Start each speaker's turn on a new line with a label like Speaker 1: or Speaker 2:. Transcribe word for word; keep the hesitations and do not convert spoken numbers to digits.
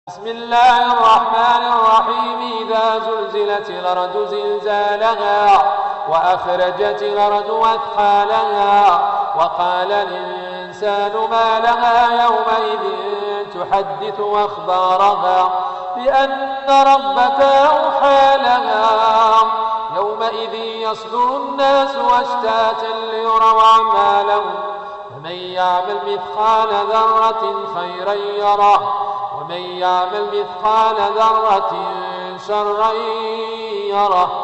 Speaker 1: بسم الله الرحمن الرحيم. إذا زلزلت الأرض زلزالها وأخرجت الأرض أثقالها وقال الإنسان ما لها يومئذ تحدث أخبارها بأن ربك أوحى لها يومئذ يصدر الناس أشتاتا ليروا أعمالهم فمن يعمل مثقال ذرة خيرا يره ومن يعمل مثقال ذرة شرا يره.